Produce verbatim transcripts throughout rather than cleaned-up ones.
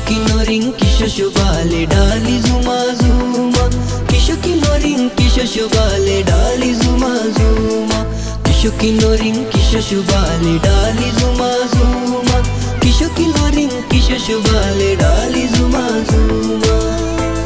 Kishokin kisho shubale dali zuma zuma. Kishokin kisho shubale dali zuma zuma. Kishokin kisho shubale dali zuma zuma. Kishokin kisho shubale dali zuma zuma.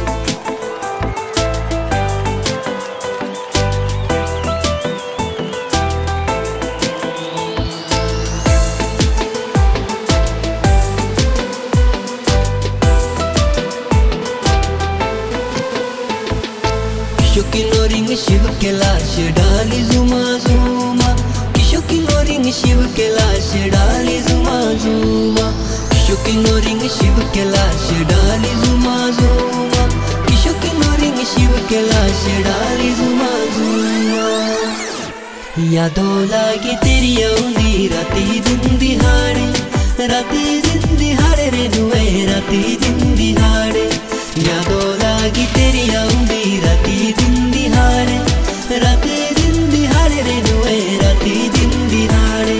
Kishokin Shiv के लाश डाली जुमा जुमा. Kishokin Shiv के लाश डाली जुमा जुमा. Kishokin शिव के लाश डाली जुमा जुमा. Kishokin शिव के लाश डाली जुमा जुमा. यादों लागी तेरी आउंदी राती दिन दिहाड़े. राती दिन दिहाड़े रे दुए राती दिन दिहाड़े. यादों लागी तेरी आउंदी राती दिन दिहाड़े. राती दिन दिहाड़े रे दुए राती दिन दिहाड़े.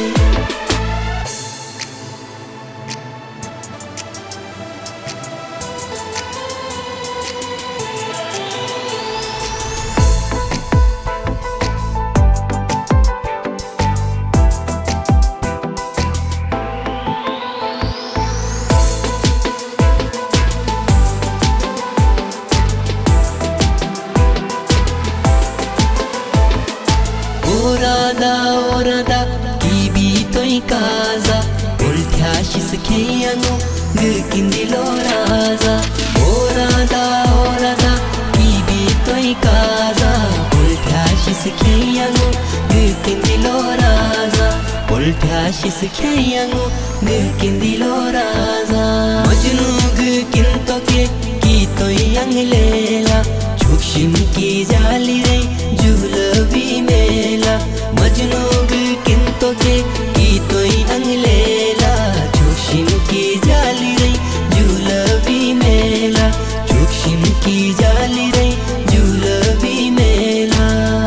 Orada orada kibito in casa. Oltiashis keyano gukindi loraza. Orada orada kibito in casa. Oltiashis keyano gukindi loraza. Oltiashis keyano gukindi loraza. Majnu gukinto ke kito yang lela. Chukshim ki jali re जुलवी मेला. मजनू किंतो के की तोई अंगलेला. चुक्षिम की जाली रही जुलवी मेला. चुक्षिम की जाली रही जुलवी मेला.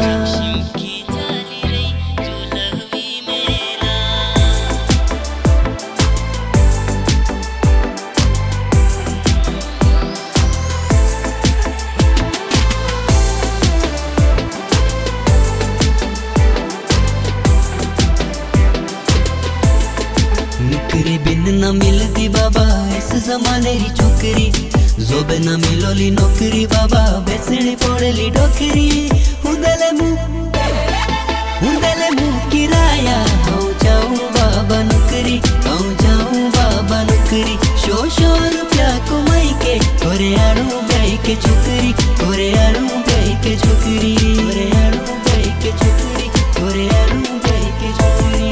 नुकरी बिन न मिलती बाबा इस जमाने री छोकरी. जोब न मिलोली नौकरी बाबा बेसणी पड़ेली डोकरी. हुंदले मु हुंदले मु किराया. हाउ जाऊं बाबा नुकरी. हाउ जाऊं बाबा नुकरी. शो शो रुपया कमाई के तोरे आड़ू ब्याई के छोकरी. तोरे आड़ू ब्याई के छोकरी. तोरे आड़ू ब्याई के छोकरी. तोरे आड़ू ब्याई के छोकरी.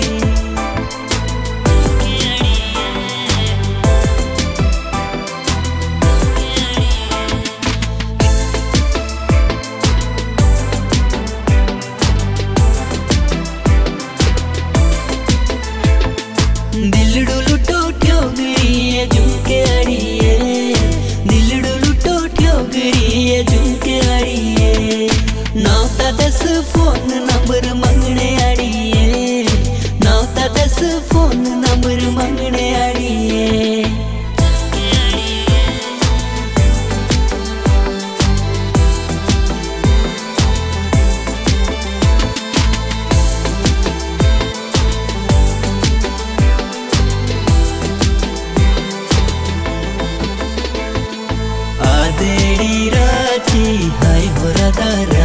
दिलडू लुटो ठ्यो गई झुमके आड़िए. दिलडू लुटो ठ्यो गई झुमके आड़िए. नावता दस फोन नंबर मंगने आड़िए. नावता दस फोन नंबर मंगने आड़िए. आदेड़ी राची हाय हो राधा